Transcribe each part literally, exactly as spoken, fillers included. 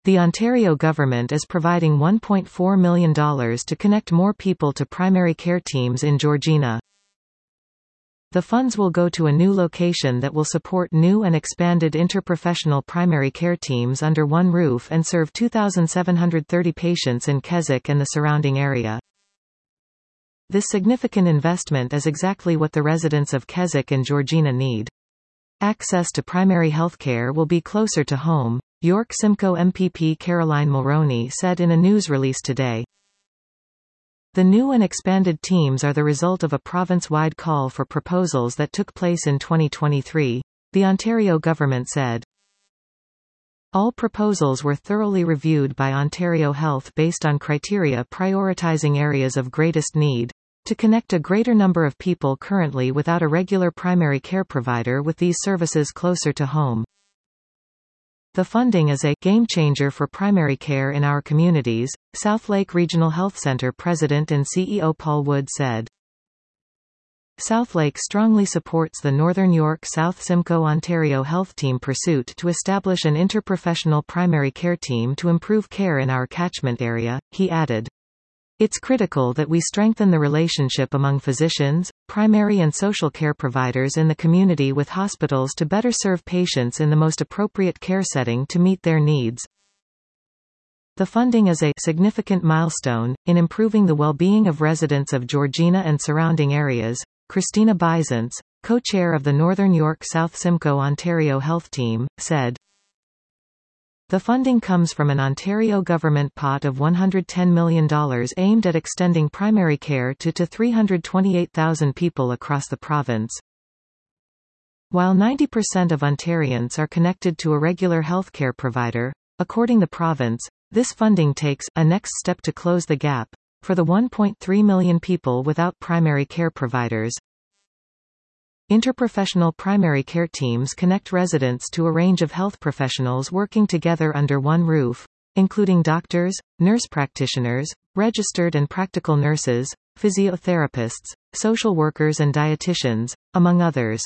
The Ontario government is providing one point four million dollars to connect more people to primary care teams in Georgina. The funds will go to a new location that will support new and expanded interprofessional primary care teams under one roof and serve two thousand seven hundred thirty patients in Keswick and the surrounding area. This significant investment is exactly what the residents of Keswick and Georgina need. Access to primary health care will be closer to home, York Simcoe M P P Caroline Mulroney said in a news release today. The new and expanded teams are the result of a province-wide call for proposals that took place in twenty twenty-three, the Ontario government said. All proposals were thoroughly reviewed by Ontario Health based on criteria prioritizing areas of greatest need, to connect a greater number of people currently without a regular primary care provider with these services closer to home. The funding is a game changer for primary care in our communities, Southlake Regional Health Centre President and C E O Paul Wood said. Southlake strongly supports the Northern York South Simcoe Ontario Health Team pursuit to establish an interprofessional primary care team to improve care in our catchment area, he added. It's critical that we strengthen the relationship among physicians, primary and social care providers in the community with hospitals to better serve patients in the most appropriate care setting to meet their needs. The funding is a significant milestone in improving the well-being of residents of Georgina and surrounding areas, Christina Byzance, co-chair of the Northern York South Simcoe Ontario Health Team, said. The funding comes from an Ontario government pot of one hundred ten million dollars aimed at extending primary care to, to three hundred twenty-eight thousand people across the province. While ninety percent of Ontarians are connected to a regular healthcare provider, according to the province, this funding takes a next step to close the gap for the one point three million people without primary care providers. Interprofessional primary care teams connect residents to a range of health professionals working together under one roof, including doctors, nurse practitioners, registered and practical nurses, physiotherapists, social workers and dietitians, among others.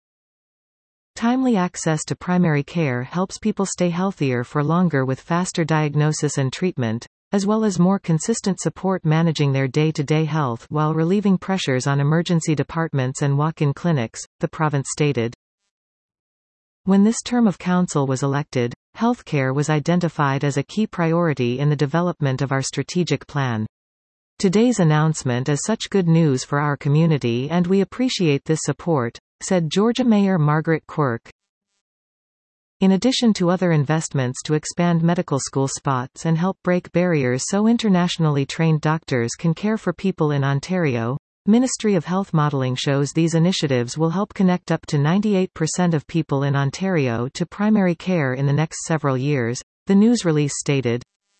Timely access to primary care helps people stay healthier for longer with faster diagnosis and treatment, as well as more consistent support managing their day-to-day health while relieving pressures on emergency departments and walk-in clinics, the province stated. When this term of council was elected, healthcare was identified as a key priority in the development of our strategic plan. Today's announcement is such good news for our community and we appreciate this support, said Georgia Mayor Margaret Quirk. In addition to other investments to expand medical school spots and help break barriers so internationally trained doctors can care for people in Ontario, Ministry of Health modelling shows these initiatives will help connect up to ninety-eight percent of people in Ontario to primary care in the next several years, the news release stated.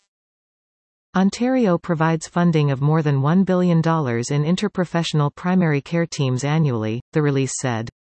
Ontario provides funding of more than one billion dollars in interprofessional primary care teams annually, the release said.